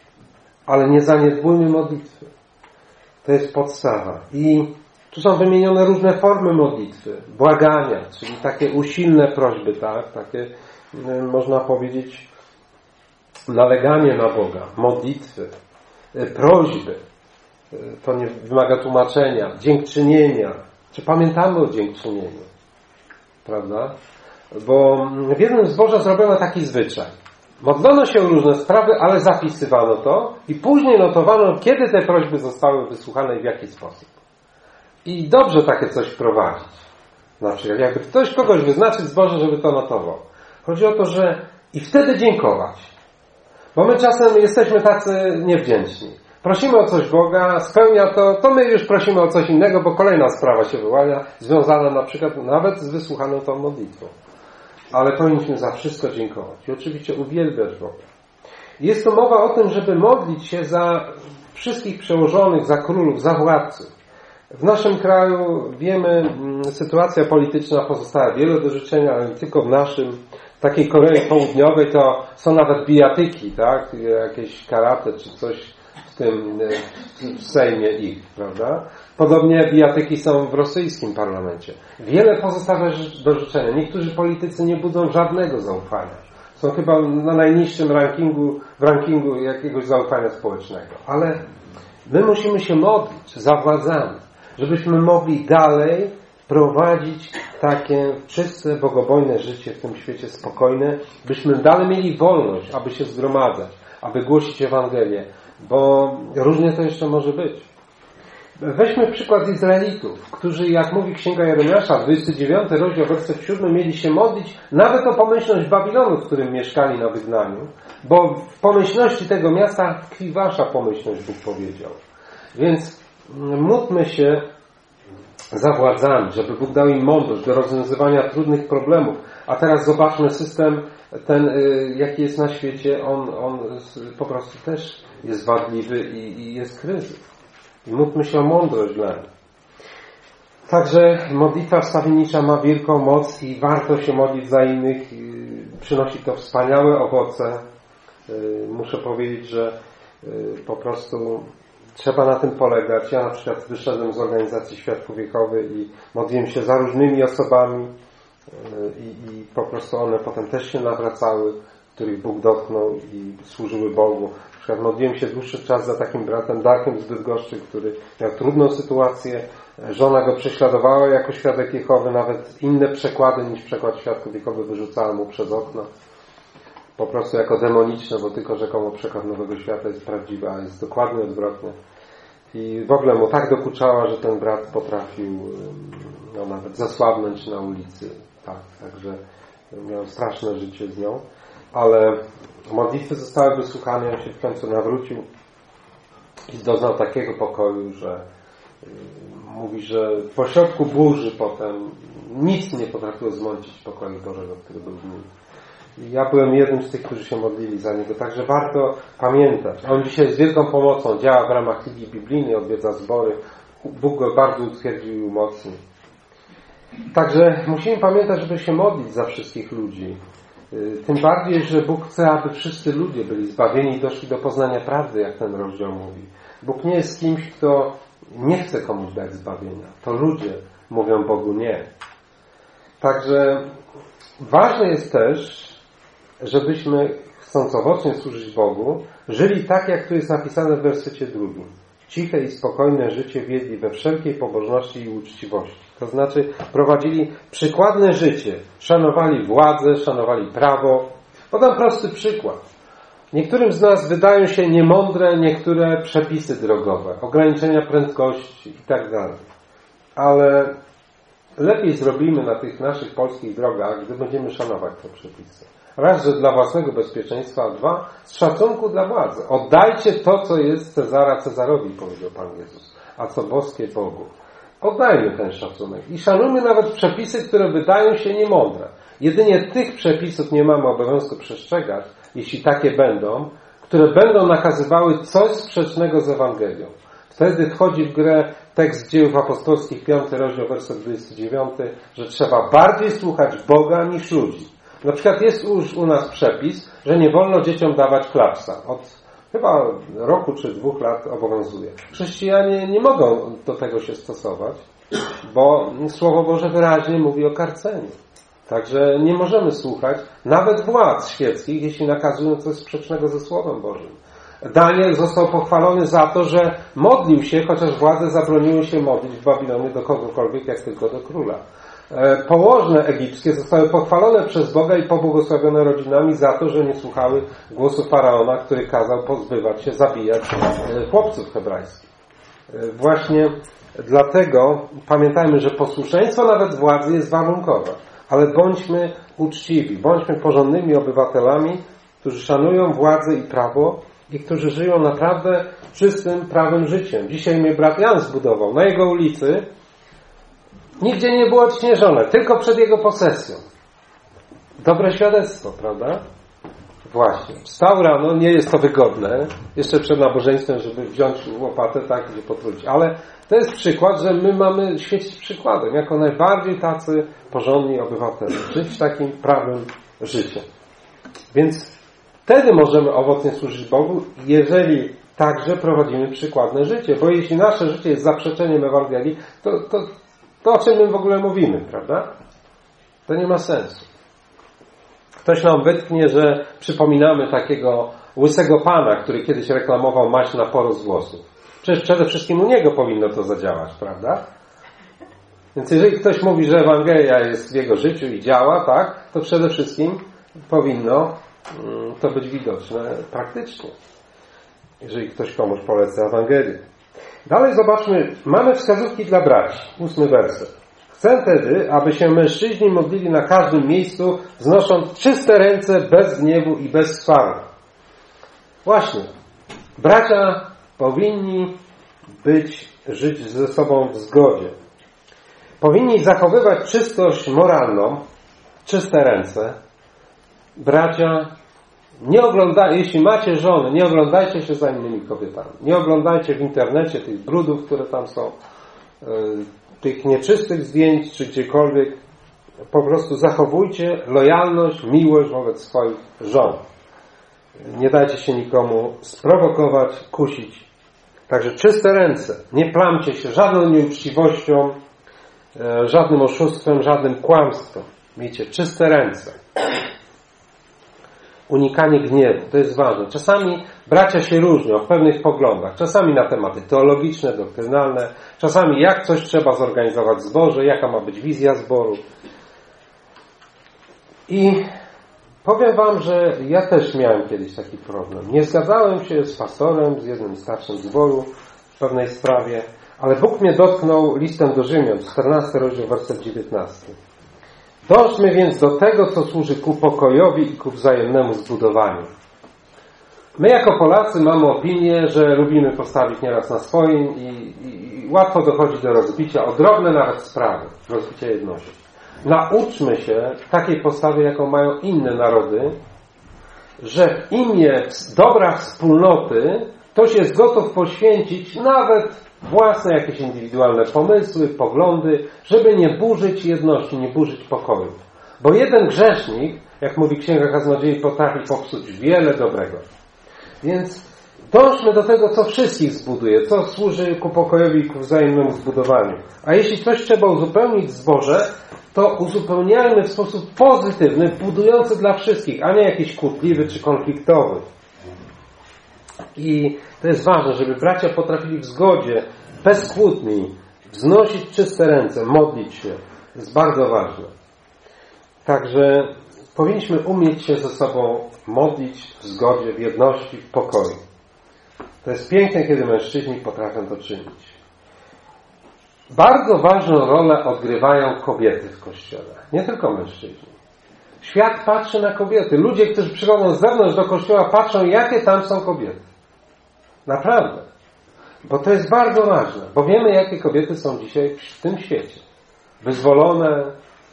A: ale nie zaniedbujmy modlitwy. To jest podstawa. I tu są wymienione różne formy modlitwy. Błagania, czyli takie usilne prośby, tak? Takie, można powiedzieć, naleganie na Boga, modlitwy, prośby. To nie wymaga tłumaczenia, dziękczynienia. Czy pamiętamy o dziękczynieniu? Prawda? Bo w jednym zborze zrobiono taki zwyczaj. Modlono się o różne sprawy, ale zapisywano to i później notowano, kiedy te prośby zostały wysłuchane i w jaki sposób. I dobrze takie coś wprowadzić. Na przykład, jakby ktoś kogoś wyznaczyć w zborze, żeby to notował. Chodzi o to, że i wtedy dziękować. Bo my czasem jesteśmy tacy niewdzięczni. Prosimy o coś Boga, spełnia to, to my już prosimy o coś innego, bo kolejna sprawa się wyłania, związana na przykład nawet z wysłuchaną tą modlitwą. Ale powinniśmy za wszystko dziękować. I oczywiście uwielbiać Boga. Jest to mowa o tym, żeby modlić się za wszystkich przełożonych, za królów, za władców. W naszym kraju wiemy, sytuacja polityczna pozostała wiele do życzenia, ale nie tylko w naszym. W takiej Korei Południowej to są nawet bijatyki, tak? Jakieś karate czy coś w tym w Sejmie ich, prawda? Podobnie bijatyki są w rosyjskim parlamencie. Wiele pozostawia do życzenia. Niektórzy politycy nie budzą żadnego zaufania. Są chyba na najniższym rankingu, w rankingu jakiegoś zaufania społecznego. Ale My musimy się modlić za władzami, żebyśmy mogli dalej prowadzić takie czyste, bogobojne życie w tym świecie, spokojne, byśmy dalej mieli wolność, aby się zgromadzać, aby głosić Ewangelię, bo różnie to jeszcze może być. Weźmy przykład Izraelitów, którzy, jak mówi Księga Jeremiasza, dwudziesty dziewiąty rozdział, werset siódmy, mieli się modlić nawet o pomyślność Babilonu, w którym mieszkali na wygnaniu, bo w pomyślności tego miasta tkwi wasza pomyślność, Bóg powiedział. Więc módlmy się za władzami, żeby Bóg dał im mądrość do rozwiązywania trudnych problemów. A teraz zobaczmy system ten, jaki jest na świecie, on, on po prostu też jest wadliwy i, i jest kryzys. I módlmy się o mądrość dla nich. Także modlitwa wstawiennicza ma wielką moc i warto się modlić za innych. Przynosi to wspaniałe owoce. Muszę powiedzieć, że po prostu trzeba na tym polegać. Ja na przykład wyszedłem z organizacji Świadków Jehowy i modliłem się za różnymi osobami i, i po prostu one potem też się nawracały, których Bóg dotknął i służyły Bogu. Na przykład modliłem się dłuższy czas za takim bratem Darkiem z Bydgoszczy, który miał trudną sytuację. Żona go prześladowała jako Świadek Jehowy, nawet inne przekłady niż przekład Świadków Jehowy wyrzucała mu przez okno. Po prostu jako demoniczne, bo tylko rzekomo przekład Nowego Świata jest prawdziwy, a jest dokładnie odwrotny. I w ogóle mu tak dokuczała, że ten brat potrafił no, nawet zasłabnąć na ulicy. Tak, także miał straszne życie z nią. Ale modlitwy zostały wysłuchane, on się w końcu nawrócił i doznał takiego pokoju, że yy, mówi, że w pośrodku burzy potem nic nie potrafiło zmącić pokoju Bożego, który był w nim. I ja byłem jednym z tych, którzy się modlili za niego, także warto pamiętać. On dzisiaj z wielką pomocą działa w ramach Ligi Biblijnej, odwiedza zbory. Bóg go bardzo utwierdził i umocnił. Także musimy pamiętać, żeby się modlić za wszystkich ludzi. Tym bardziej, że Bóg chce, aby wszyscy ludzie byli zbawieni i doszli do poznania prawdy, jak ten rozdział mówi. Bóg nie jest kimś, kto nie chce komuś dać zbawienia. To ludzie mówią Bogu nie. Także ważne jest też, żebyśmy, chcąc owocnie służyć Bogu, żyli tak, jak tu jest napisane w wersecie drugim. Ciche i spokojne życie wiedli we wszelkiej pobożności i uczciwości. To znaczy prowadzili przykładne życie. Szanowali władzę, szanowali prawo. Podam prosty przykład. Niektórym z nas wydają się niemądre niektóre przepisy drogowe, ograniczenia prędkości i tak dalej. Ale lepiej zrobimy na tych naszych polskich drogach, gdy będziemy szanować te przepisy. Raz, że dla własnego bezpieczeństwa, a dwa, z szacunku dla władzy. Oddajcie to, co jest Cezara Cezarowi, powiedział Pan Jezus, a co boskie Bogu. Oddajmy ten szacunek i szanujmy nawet przepisy, które wydają się niemądre. Jedynie tych przepisów nie mamy obowiązku przestrzegać, jeśli takie będą, które będą nakazywały coś sprzecznego z Ewangelią. Wtedy wchodzi w grę tekst Dziejów Apostolskich, piąty rozdział, werset dwudziesty dziewiąty, że trzeba bardziej słuchać Boga niż ludzi. Na przykład jest już u nas przepis, że nie wolno dzieciom dawać klapsa. Od chyba roku czy dwóch lat obowiązuje. Chrześcijanie nie mogą do tego się stosować, bo Słowo Boże wyraźnie mówi o karceniu. Także nie możemy słuchać nawet władz świeckich, jeśli nakazują coś sprzecznego ze Słowem Bożym. Daniel został pochwalony za to, że modlił się, chociaż władze zabroniły się modlić w Babilonie do kogokolwiek, jak tylko do króla. Położne egipskie zostały pochwalone przez Boga i pobłogosławione rodzinami za to, że nie słuchały głosu Faraona, który kazał pozbywać się, zabijać chłopców hebrajskich. Właśnie dlatego pamiętajmy, że posłuszeństwo nawet władzy jest warunkowe, ale bądźmy uczciwi, bądźmy porządnymi obywatelami, którzy szanują władzę i prawo i którzy żyją naprawdę czystym, prawym życiem. Dzisiaj mnie brat Jan zbudował. Na jego ulicy nigdzie nie było odśnieżone, tylko przed jego posesją. Dobre świadectwo, prawda? Właśnie. Wstał rano, nie jest to wygodne, jeszcze przed nabożeństwem, żeby wziąć łopatę, tak, gdzie potrudzić. Ale to jest przykład, że my mamy świecić przykładem, jako najbardziej tacy porządni obywatele. Żyć takim prawym życiem. Więc wtedy możemy owocnie służyć Bogu, jeżeli także prowadzimy przykładne życie. Bo jeśli nasze życie jest zaprzeczeniem Ewangelii, to, to, to o czym my w ogóle mówimy, prawda? To nie ma sensu. Ktoś nam wytknie, że przypominamy takiego łysego pana, który kiedyś reklamował maść na porost włosów. Przecież przede wszystkim u niego powinno to zadziałać, prawda? Więc jeżeli ktoś mówi, że Ewangelia jest w jego życiu i działa, tak, to przede wszystkim powinno to być widoczne praktycznie. Jeżeli ktoś komuś poleca Ewangelię. Dalej zobaczmy, mamy wskazówki dla braci. Ósmy werset. Chcę tedy, aby się mężczyźni modlili na każdym miejscu, znosząc czyste ręce, bez gniewu i bez swaru. Właśnie. Bracia powinni być, żyć ze sobą w zgodzie. Powinni zachowywać czystość moralną, czyste ręce. Bracia, nie oglądaj, jeśli macie żony, nie oglądajcie się za innymi kobietami. Nie oglądajcie w internecie tych brudów, które tam są, tych nieczystych zdjęć, czy gdziekolwiek. Po prostu zachowujcie lojalność, miłość wobec swoich żon. Nie dajcie się nikomu sprowokować, kusić. Także czyste ręce. Nie plamcie się żadną nieuczciwością, żadnym oszustwem, żadnym kłamstwem. Miejcie czyste ręce. Unikanie gniewu. To jest ważne. Czasami bracia się różnią w pewnych poglądach. Czasami na tematy teologiczne, doktrynalne. Czasami jak coś trzeba zorganizować w zborze, jaka ma być wizja zboru. I powiem wam, że ja też miałem kiedyś taki problem. Nie zgadzałem się z pastorem, z jednym starszym zboru w pewnej sprawie, ale Bóg mnie dotknął listem do Rzymian, czternasty rozdział, werset dziewiętnasty. Dążmy więc do tego, co służy ku pokojowi i ku wzajemnemu zbudowaniu. My jako Polacy mamy opinię, że lubimy postawić nieraz na swoim i, i, i łatwo dochodzi do rozbicia, o drobne nawet sprawy, rozbicia jedności. Nauczmy się takiej postawy, jaką mają inne narody, że w imię dobra wspólnoty ktoś jest gotów poświęcić nawet własne jakieś indywidualne pomysły, poglądy, żeby nie burzyć jedności, nie burzyć pokoju. Bo jeden grzesznik, jak mówi Księga Kaznodziei, potrafi popsuć wiele dobrego. Więc dążmy do tego, co wszystkich zbuduje, co służy ku pokojowi i ku wzajemnemu zbudowaniu. A jeśli coś trzeba uzupełnić w zborze, to uzupełniajmy w sposób pozytywny, budujący dla wszystkich, a nie jakiś kłótliwy czy konfliktowy. I to jest ważne, żeby bracia potrafili w zgodzie, bez kłótni, wznosić czyste ręce, modlić się. To jest bardzo ważne. Także powinniśmy umieć się ze sobą modlić w zgodzie, w jedności, w pokoju. To jest piękne, kiedy mężczyźni potrafią to czynić. Bardzo ważną rolę odgrywają kobiety w Kościele. Nie tylko mężczyźni. Świat patrzy na kobiety. Ludzie, którzy przychodzą z zewnątrz do Kościoła, patrzą, jakie tam są kobiety. Naprawdę. Bo to jest bardzo ważne. Bo wiemy, jakie kobiety są dzisiaj w tym świecie. Wyzwolone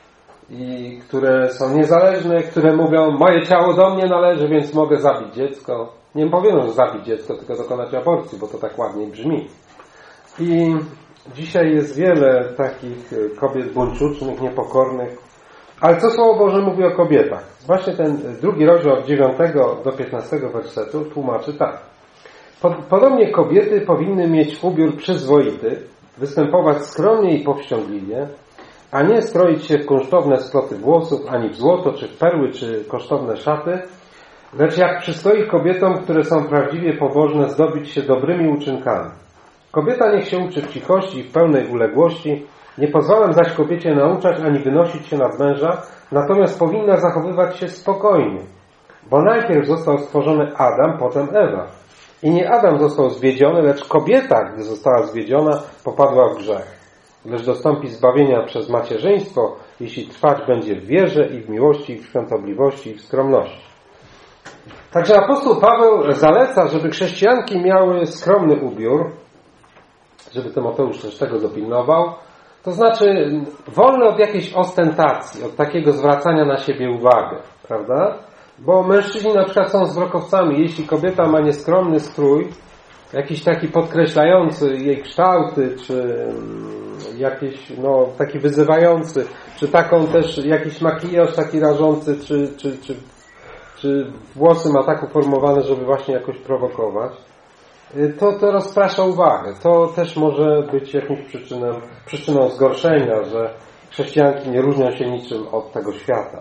A: i które są niezależne, które mówią, moje ciało do mnie należy, więc mogę zabić dziecko. Nie powiem, że zabić dziecko, tylko dokonać aborcji, bo to tak ładniej brzmi. I dzisiaj jest wiele takich kobiet buńczucznych, niepokornych. Ale co Słowo Boże mówi o kobietach? Właśnie ten drugi rozdział od dziewiątego do piętnastego wersetu tłumaczy tak. Podobnie kobiety powinny mieć ubiór przyzwoity, występować skromnie i powściągliwie, a nie stroić się w kunsztowne sploty włosów, ani w złoto, czy w perły, czy kosztowne szaty, lecz jak przystoi kobietom, które są prawdziwie pobożne, zdobyć się dobrymi uczynkami. Kobieta niech się uczy w cichości i w pełnej uległości, nie pozwalam zaś kobiecie nauczać ani wynosić się nad męża, natomiast powinna zachowywać się spokojnie, bo najpierw został stworzony Adam, potem Ewa. I nie Adam został zwiedziony, lecz kobieta, gdy została zwiedziona, popadła w grzech. Lecz dostąpi zbawienia przez macierzyństwo, jeśli trwać będzie w wierze i w miłości, i w świątobliwości, i w skromności. Także apostoł Paweł zaleca, żeby chrześcijanki miały skromny ubiór, żeby Tymoteusz też tego dopilnował, to znaczy wolny od jakiejś ostentacji, od takiego zwracania na siebie uwagę, prawda? Bo mężczyźni na przykład są zwrokowcami. Jeśli kobieta ma nieskromny strój, jakiś taki podkreślający jej kształty, czy jakiś no, taki wyzywający, czy taką też jakiś makijaż taki rażący, czy, czy, czy, czy włosy ma tak uformowane, żeby właśnie jakoś prowokować, to, to rozprasza uwagę. To też może być jakimś przyczyną, przyczyną zgorszenia, że chrześcijanki nie różnią się niczym od tego świata.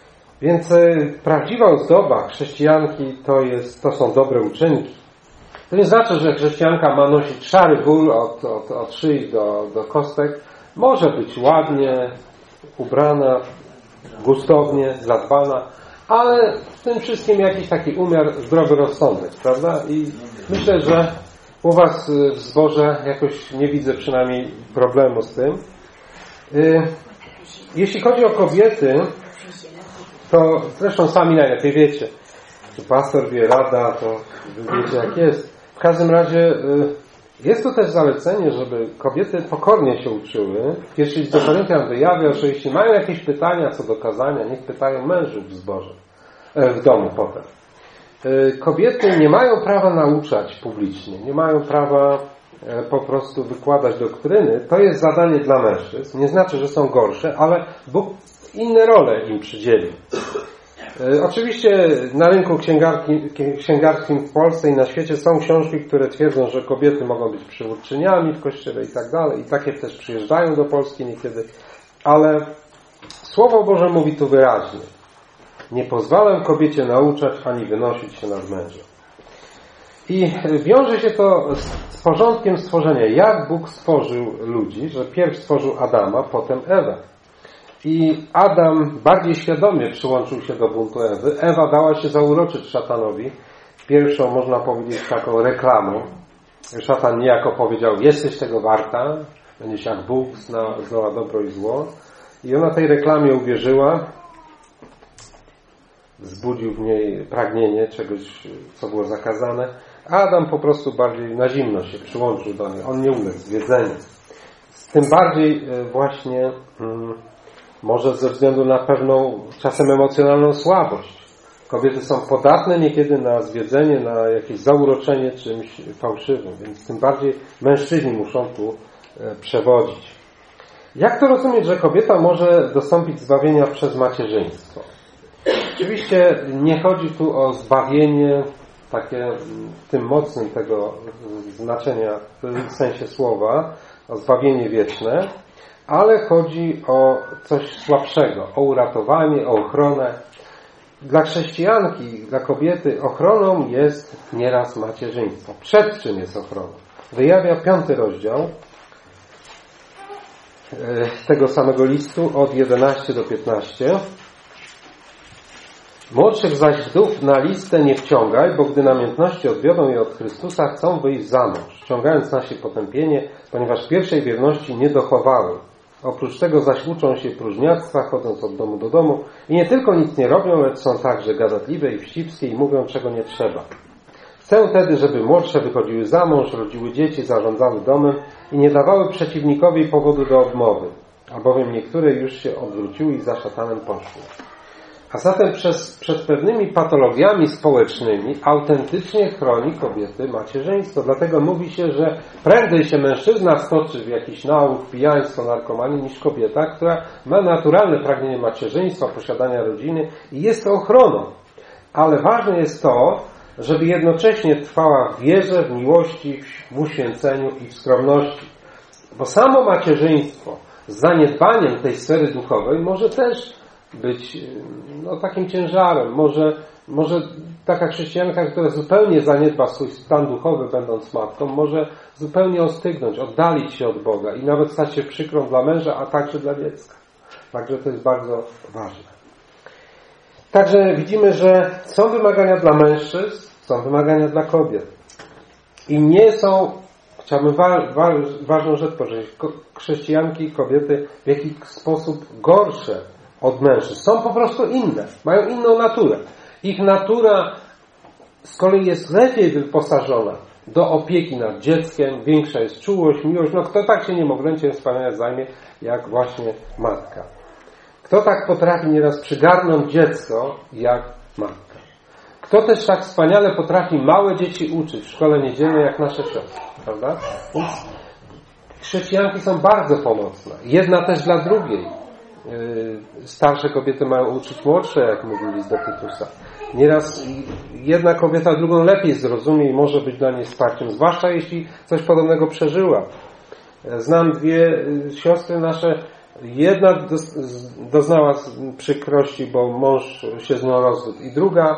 A: Więc prawdziwa ozdoba chrześcijanki to, jest, to są dobre uczynki. To nie znaczy, że chrześcijanka ma nosić szary wór od, od, od szyi do, do kostek. Może być ładnie ubrana, gustownie, zadbana, ale w tym wszystkim jakiś taki umiar, zdrowy rozsądek, prawda? I myślę, że u was w zborze jakoś nie widzę przynajmniej problemu z tym. Jeśli chodzi o kobiety, to zresztą sami najlepiej wiecie. Czy pastor wie, rada, to wy wiecie jak jest. W każdym razie jest tu też zalecenie, żeby kobiety pokornie się uczyły. W pierwszym liście do Koryntian wyjawia, że jeśli mają jakieś pytania co do kazania, niech pytają mężów w zborze, w domu potem. Kobiety nie mają prawa nauczać publicznie, nie mają prawa po prostu wykładać doktryny. To jest zadanie dla mężczyzn. Nie znaczy, że są gorsze, ale Bóg inne role im przydzielił. Oczywiście na rynku księgarskim w Polsce i na świecie są książki, które twierdzą, że kobiety mogą być przywódczyniami w kościele i tak dalej. I takie też przyjeżdżają do Polski niekiedy. Ale Słowo Boże mówi tu wyraźnie. Nie pozwalam kobiecie nauczać ani wynosić się nad mężem. I wiąże się to z porządkiem stworzenia. Jak Bóg stworzył ludzi, że pierw stworzył Adama, potem Ewę. I Adam bardziej świadomie przyłączył się do buntu Ewy. Ewa dała się zauroczyć szatanowi. Pierwszą, można powiedzieć, taką reklamą. Szatan niejako powiedział, jesteś tego warta, będziesz jak Bóg, zna, znała dobro i zło. I ona tej reklamie uwierzyła. Wzbudził w niej pragnienie czegoś, co było zakazane. A Adam po prostu bardziej na zimno się przyłączył do niej. On nie uległ zwiedzeniu. Tym bardziej właśnie hmm, może ze względu na pewną czasem emocjonalną słabość. Kobiety są podatne niekiedy na zwiedzenie, na jakieś zauroczenie czymś fałszywym. Więc tym bardziej mężczyźni muszą tu przewodzić. Jak to rozumieć, że kobieta może dostąpić zbawienia przez macierzyństwo? Oczywiście nie chodzi tu o zbawienie takie w tym mocnym tego znaczenia w sensie słowa, o zbawienie wieczne, ale chodzi o coś słabszego, o uratowanie, o ochronę. Dla chrześcijanki, dla kobiety ochroną jest nieraz macierzyństwo. Przed czym jest ochroną? Wyjawia piąty rozdział tego samego listu od jedenastego do piętnastego. Młodszych zaś wdów na listę nie wciągaj, bo gdy namiętności odwiodą je od Chrystusa, chcą wyjść za mąż, ściągając na siebie potępienie, ponieważ pierwszej wierności nie dochowały. Oprócz tego zaś uczą się próżniactwa, chodząc od domu do domu i nie tylko nic nie robią, lecz są także gadatliwe i wścibskie i mówią, czego nie trzeba. Chcę tedy, żeby młodsze wychodziły za mąż, rodziły dzieci, zarządzały domem i nie dawały przeciwnikowi powodu do odmowy, albowiem niektóre już się odwróciły i za szatanem poszły. A zatem przez, przed pewnymi patologiami społecznymi autentycznie chroni kobiety macierzyństwo. Dlatego mówi się, że prędzej się mężczyzna wtoczy w jakiś nauk, pijaństwo, narkomanię niż kobieta, która ma naturalne pragnienie macierzyństwa, posiadania rodziny i jest to ochroną. Ale ważne jest to, żeby jednocześnie trwała w wierze, w miłości, w uświęceniu i w skromności. Bo samo macierzyństwo z zaniedbaniem tej sfery duchowej może też być no, takim ciężarem. Może, może taka chrześcijanka, która zupełnie zaniedba swój stan duchowy, będąc matką, może zupełnie ostygnąć, oddalić się od Boga i nawet stać się przykrą dla męża, a także dla dziecka. Także to jest bardzo ważne. Także widzimy, że są wymagania dla mężczyzn, są wymagania dla kobiet. I nie są, chciałbym wa- wa- ważną rzecz powiedzieć, chrześcijanki i kobiety w jakiś sposób gorsze od mężczyzn. Są po prostu inne. Mają inną naturę. Ich natura z kolei jest lepiej wyposażona do opieki nad dzieckiem. Większa jest czułość, miłość. No kto tak się niemowlęciem wspaniale zajmie, jak właśnie matka. Kto tak potrafi nieraz przygarnąć dziecko, jak matka. Kto też tak wspaniale potrafi małe dzieci uczyć w szkole niedzielnej, jak nasze siostry. Prawda? Więc chrześcijanki są bardzo pomocne. Jedna też dla drugiej. Starsze kobiety mają uczyć młodsze, jak mówił list do Tytusa. Nieraz jedna kobieta drugą lepiej zrozumie i może być dla niej wsparciem, zwłaszcza jeśli coś podobnego przeżyła. Znam dwie siostry nasze. Jedna doznała przykrości, bo mąż się z nią rozwiódł, i druga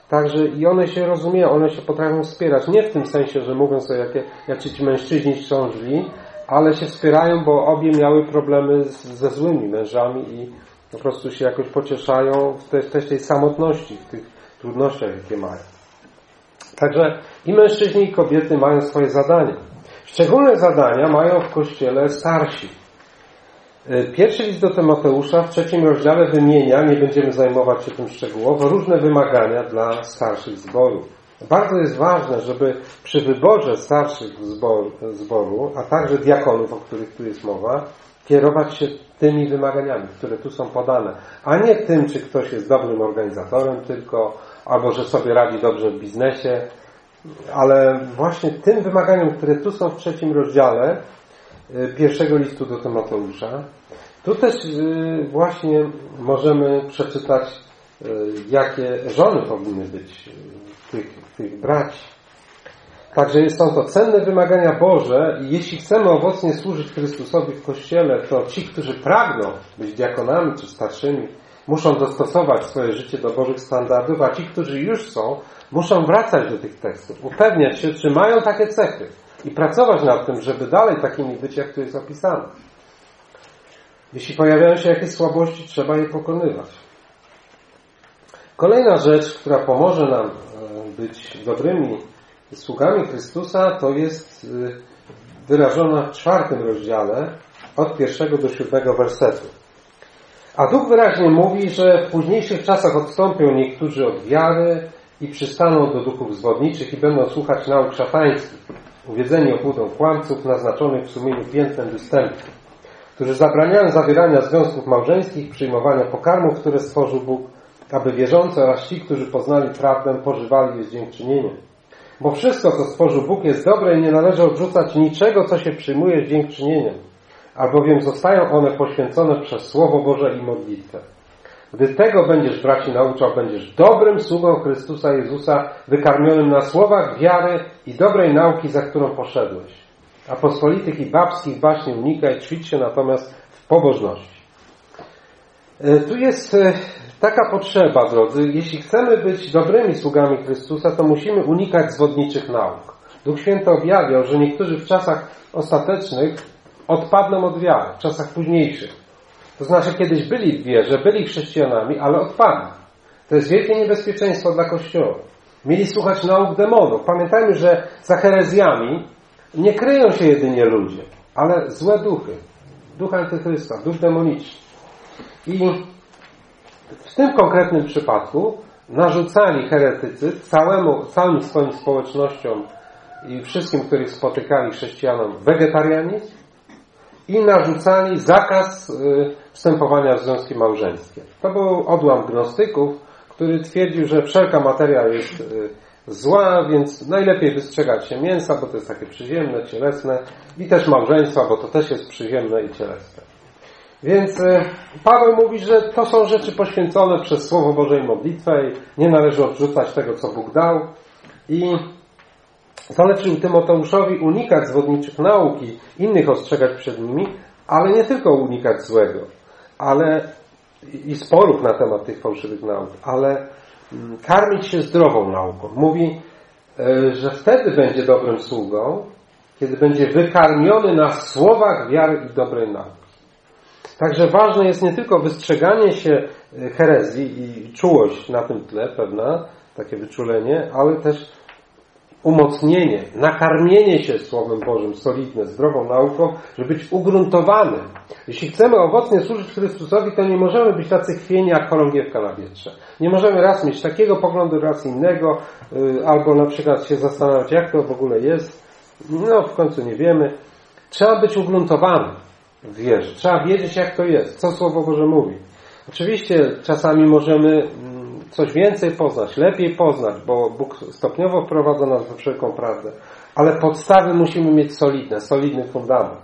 A: Także i one się rozumieją, one się potrafią wspierać. Nie w tym sensie, że mówią sobie, jakie, jacy ci mężczyźni są źli, ale się wspierają, bo obie miały problemy z, ze złymi mężami i po prostu się jakoś pocieszają w tej, też tej samotności, w tych trudnościach, jakie mają. Także i mężczyźni, i kobiety mają swoje zadania. Szczególne zadania mają w Kościele starsi. Pierwszy list do Tymoteusza w trzecim rozdziale wymienia, nie będziemy zajmować się tym szczegółowo, różne wymagania dla starszych zboru. Bardzo jest ważne, żeby przy wyborze starszych zboru, zboru, a także diakonów, o których tu jest mowa, kierować się tymi wymaganiami, które tu są podane, a nie tym, czy ktoś jest dobrym organizatorem tylko, albo że sobie radzi dobrze w biznesie, ale właśnie tym wymaganiom, które tu są w trzecim rozdziale pierwszego listu do Tymoteusza. Tu też właśnie możemy przeczytać, jakie żony powinny być tych, tych braci. Także są to cenne wymagania Boże i jeśli chcemy owocnie służyć Chrystusowi w Kościele, to ci, którzy pragną być diakonami czy starszymi, muszą dostosować swoje życie do Bożych standardów, a ci, którzy już są, muszą wracać do tych tekstów, upewniać się, czy mają takie cechy i pracować nad tym, żeby dalej takimi być, jak tu jest opisane. Jeśli pojawiają się jakieś słabości, trzeba je pokonywać. Kolejna rzecz, która pomoże nam być dobrymi sługami Chrystusa, to jest wyrażona w czwartym rozdziale od pierwszego do siódmego wersetu. A Duch wyraźnie mówi, że w późniejszych czasach odstąpią niektórzy od wiary i przystaną do duchów zwodniczych i będą słuchać nauk szatańskich, uwiedzeni obłudą kłamców naznaczonych w sumieniu piętnem występku, którzy zabraniają zawierania związków małżeńskich, przyjmowania pokarmów, które stworzył Bóg, aby wierzący oraz ci, którzy poznali prawdę, pożywali je z dziękczynieniem. Bo wszystko, co stworzył Bóg, jest dobre i nie należy odrzucać niczego, co się przyjmuje z dziękczynieniem, albowiem zostają one poświęcone przez Słowo Boże i modlitwę. Gdy tego będziesz, braci, nauczał, będziesz dobrym sługą Chrystusa Jezusa, wykarmionym na słowach wiary i dobrej nauki, za którą poszedłeś. A pospolitych i babskich baśni unikaj, ćwicz się natomiast w pobożności. Tu jest taka potrzeba, drodzy, jeśli chcemy być dobrymi sługami Chrystusa, to musimy unikać zwodniczych nauk. Duch Święty objawiał, że niektórzy w czasach ostatecznych odpadną od wiary, w czasach późniejszych. To znaczy, kiedyś byli w wierze, byli chrześcijanami, ale odpadli. To jest wielkie niebezpieczeństwo dla Kościoła. Mieli słuchać nauk demonów. Pamiętajmy, że za herezjami nie kryją się jedynie ludzie, ale złe duchy. Duch antychrysta, duch demoniczny. I w tym konkretnym przypadku narzucali heretycy całemu, całym swoim społecznościom i wszystkim, których spotykali chrześcijanom, wegetarianizm i narzucali zakaz y, wstępowania w związki małżeńskie. To był odłam gnostyków, który twierdził, że wszelka materia jest y, zła, więc najlepiej wystrzegać się mięsa, bo to jest takie przyziemne, cielesne, i też małżeństwa, bo to też jest przyziemne i cielesne. Więc y, Paweł mówi, że to są rzeczy poświęcone przez Słowo Boże i modlitwę i nie należy odrzucać tego, co Bóg dał. I zaleczył Tymoteuszowi unikać zwodniczych nauk i innych ostrzegać przed nimi, ale nie tylko unikać złego, ale i sporów na temat tych fałszywych nauk, ale karmić się zdrową nauką. Mówi, że wtedy będzie dobrym sługą, kiedy będzie wykarmiony na słowach wiary i dobrej nauki. Także ważne jest nie tylko wystrzeganie się herezji i czułość na tym tle, pewna, takie wyczulenie, ale też umocnienie, nakarmienie się Słowem Bożym, solidne, zdrową nauką, żeby być ugruntowanym. Jeśli chcemy owocnie służyć Chrystusowi, to nie możemy być tacy chwieni jak chorągiewka na wietrze. Nie możemy raz mieć takiego poglądu, raz innego, albo na przykład się zastanawiać, jak to w ogóle jest. No, w końcu nie wiemy. Trzeba być ugruntowanym w wierze. Trzeba wiedzieć, jak to jest, co Słowo Boże mówi. Oczywiście czasami możemy coś więcej poznać, lepiej poznać, bo Bóg stopniowo wprowadza nas we wszelką prawdę. Ale podstawy musimy mieć solidne, solidny fundament.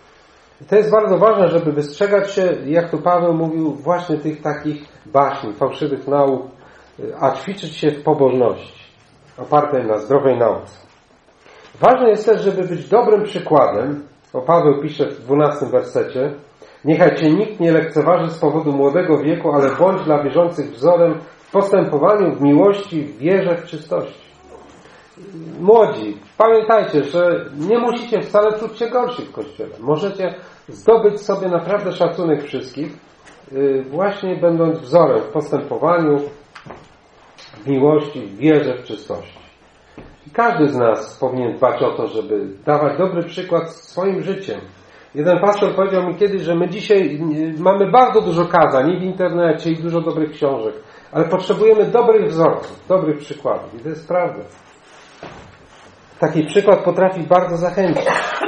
A: I to jest bardzo ważne, żeby wystrzegać się, jak tu Paweł mówił, właśnie tych takich baśni, fałszywych nauk, a ćwiczyć się w pobożności, opartej na zdrowej nauce. Ważne jest też, żeby być dobrym przykładem, bo Paweł pisze w dwunastym wersecie: niechaj cię nikt nie lekceważy z powodu młodego wieku, ale bądź dla wierzących wzorem w postępowaniu, w miłości, w wierze, w czystości. Młodzi, pamiętajcie, że nie musicie wcale czuć się gorsi w Kościele. Możecie zdobyć sobie naprawdę szacunek wszystkich, właśnie będąc wzorem w postępowaniu, w miłości, w wierze, w czystości. I każdy z nas powinien dbać o to, żeby dawać dobry przykład swoim życiem. Jeden pastor powiedział mi kiedyś, że my dzisiaj mamy bardzo dużo kazań i w internecie, i dużo dobrych książek, ale potrzebujemy dobrych wzorców, dobrych przykładów. I to jest prawda. Taki przykład potrafi bardzo zachęcić.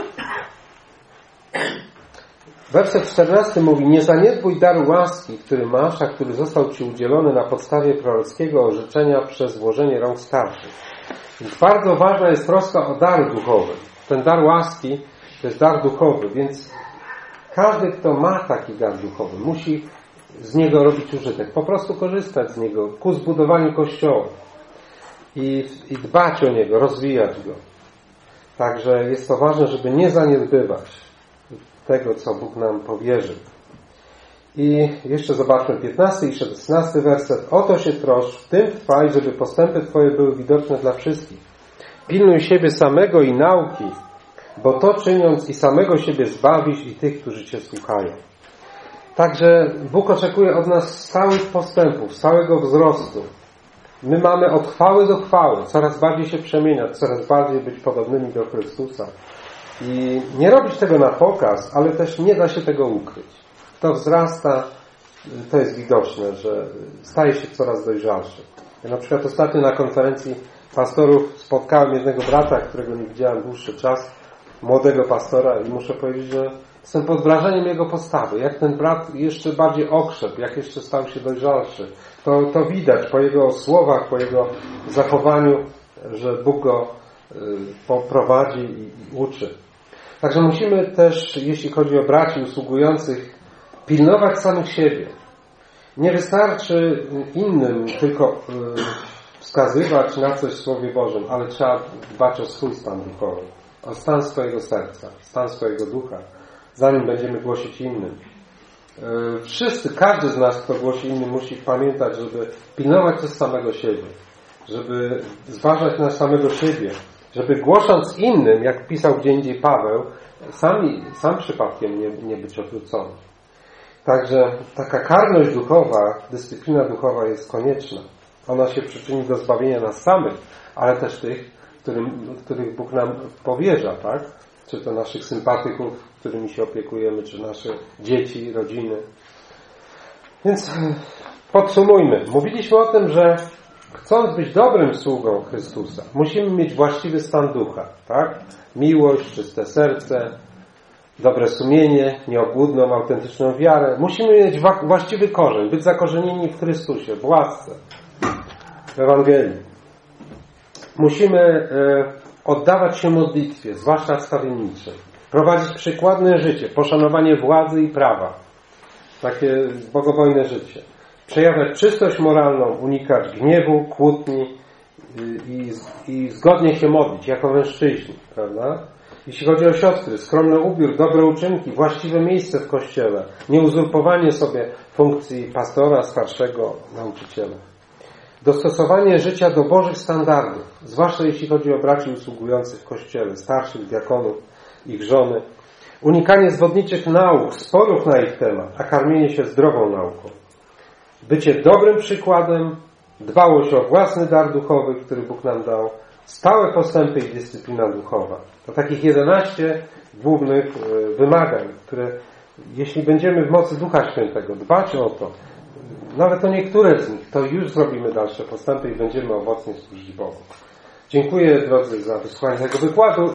A: Werset czternasty mówi: nie zaniedbuj daru łaski, który masz, a który został Ci udzielony na podstawie prorockiego orzeczenia przez włożenie rąk starszych. Więc bardzo ważna jest troska o dar duchowy. Ten dar łaski to jest dar duchowy, więc każdy, kto ma taki dar duchowy, musi z niego robić użytek. Po prostu korzystać z niego ku zbudowaniu Kościoła i, i dbać o niego, rozwijać go. Także jest to ważne, żeby nie zaniedbywać tego, co Bóg nam powierzył. I jeszcze zobaczmy piętnasty i szesnasty werset. Oto się troszcz, w tym trwaj, żeby postępy Twoje były widoczne dla wszystkich. Pilnuj siebie samego i nauki, bo to czyniąc i samego siebie zbawisz i tych, którzy Cię słuchają. Także Bóg oczekuje od nas stałych postępów, stałego wzrostu. My mamy od chwały do chwały, coraz bardziej się przemieniać, coraz bardziej być podobnymi do Chrystusa. I nie robić tego na pokaz, ale też nie da się tego ukryć. Kto wzrasta, to jest widoczne, że staje się coraz dojrzalszy. Ja na przykład ostatnio na konferencji pastorów spotkałem jednego brata, którego nie widziałem dłuższy czas, młodego pastora, i muszę powiedzieć, że jestem pod wrażeniem jego postawy. Jak ten brat jeszcze bardziej okrzepł, jak jeszcze stał się dojrzalszy. To, to widać po jego słowach, po jego zachowaniu, że Bóg go poprowadzi i uczy. Także musimy też, jeśli chodzi o braci usługujących, pilnować samych siebie. Nie wystarczy innym tylko wskazywać na coś w Słowie Bożym, ale trzeba dbać o swój stan duchowy, o stan swojego serca, stan swojego ducha, zanim będziemy głosić innym. Wszyscy, każdy z nas, kto głosi innym, musi pamiętać, żeby pilnować też samego siebie, żeby zważać na samego siebie, żeby głosząc innym, jak pisał gdzie indziej Paweł, sami, sam przypadkiem nie, nie być odwrócony. Także taka karność duchowa, dyscyplina duchowa jest konieczna. Ona się przyczyni do zbawienia nas samych, ale też tych, którym, których Bóg nam powierza, tak? Czy to naszych sympatyków, którymi się opiekujemy, czy nasze dzieci, rodziny. Więc podsumujmy. Mówiliśmy o tym, że chcąc być dobrym sługą Chrystusa, musimy mieć właściwy stan ducha, tak? Miłość, czyste serce, dobre sumienie, nieobłudną, autentyczną wiarę. Musimy mieć właściwy korzeń, być zakorzenieni w Chrystusie, w łasce, w Ewangelii. Musimy e, oddawać się modlitwie, zwłaszcza wstawienniczej. Prowadzić przykładne życie, poszanowanie władzy i prawa. Takie bogobojne życie. Przejawiać czystość moralną, unikać gniewu, kłótni i, i, i zgodnie się modlić, jako mężczyźni, prawda? Jeśli chodzi o siostry, skromny ubiór, dobre uczynki, właściwe miejsce w Kościele, nieuzurpowanie sobie funkcji pastora, starszego nauczyciela. Dostosowanie życia do Bożych standardów, zwłaszcza jeśli chodzi o braci usługujących w Kościele, starszych diakonów, ich żony. Unikanie zwodniczych nauk, sporów na ich temat, a karmienie się zdrową nauką. Bycie dobrym przykładem, dbałość o własny dar duchowy, który Bóg nam dał, stałe postępy i dyscyplina duchowa. To takich jedenaście głównych wymagań, które jeśli będziemy w mocy Ducha Świętego dbać o to, nawet o niektóre z nich, to już zrobimy dalsze postępy i będziemy owocnie służyć Bogu. Dziękuję, drodzy, za wysłuchanie tego wykładu.